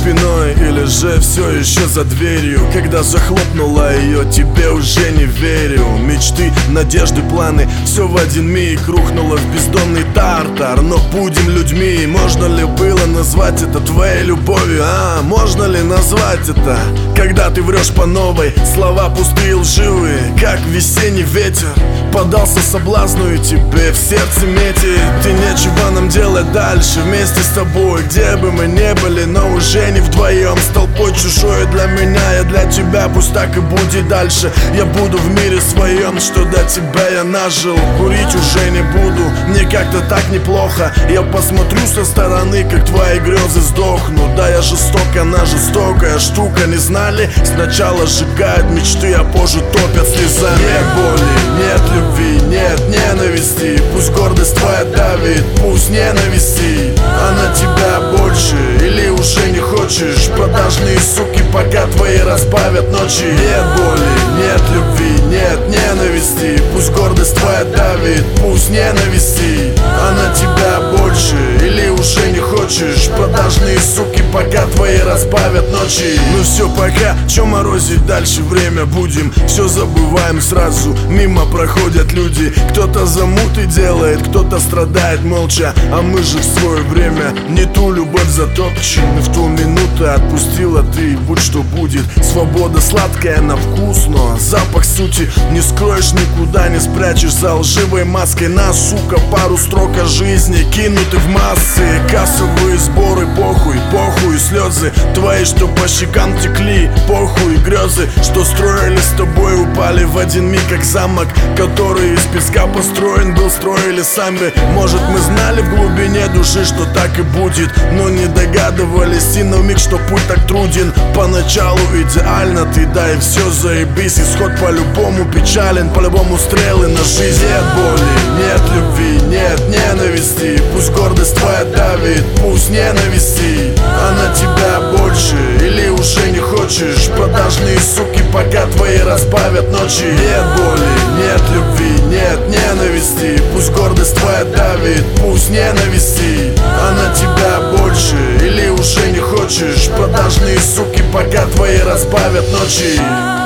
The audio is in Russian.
спиной или же все еще за дверью? Когда захлопнула ее, тебе уже не верю. Мечты, надежды, планы, все в один миг рухнуло в бездонный тартар. Но будем людьми, можно ли было назвать это твоей любовью? Можно ли назвать это, когда ты врешь по новой? Слова пустые, лживые, как весенний ветер. Подался соблазну и тебе в сердце метит. И нечего нам делать дальше вместе с тобой, где бы мы не были, но уже не вдвоем. С толпой чужой для меня, я для тебя, пусть так и будет дальше. Я буду в мире своем, что до тебя я нажил. Курить уже не буду, мне как-то так неплохо. Я посмотрю со стороны, как твои грезы сдохнут. Да, я жесток, она жестокая штука, не знали? Сначала сжигают мечты, а позже топят слезами. Нет боли, нет любви, нет ненависти. Пусть гордость твоя давит, пусть ненависти. А на тебя больше или уже не хочешь? Продажные суки пока твои разбавят ночи. Нет боли, нет любви, нет ненависти. Пусть гордость твоя давит, пусть ненависти. А на тебя больше или уже не хочешь? Продажные суки пока твои разбавят ночи. Ну все, пока, чё морозить дальше время будем? Все забываем сразу, мимо проходят люди. Кто-то замуты делает, кто-то страдает молча. А мы же в свое время не ту любовь затопчем. И в ту минуту отпустила ты, будь что будет. Свобода сладкая на вкус, но запах сути не скроешь, никуда не спрячешь. За лживой маской нас, сука, пару строк о жизни кинуты в массы. Кассовые сборы, похуй, похуй, слезы твои, что по щекам текли, похуй, грезы, что строили с тобой, упали в один миг, как замок, который из песка построен был, строили сами. Может, мы знали в глубине души, что так и будет, но не догадывались и на миг, что путь так труден. Поначалу идеально ты, да и все заебись. Исход по-любому печален, по-любому стрелы на жизнь. Нет боли, нет любви, нет ненависти. Пусть гордость твоя давит, пусть ненависти. А на тебя больше или уже не хочешь? Продажные суки пока твои разбавят ночи. Нет боли, нет любви, нет ненависти. Пусть гордость твоя давит, пусть ненависти. А на тебя больше или уже не хочешь? Продажные суки пока твои разбавят ночи.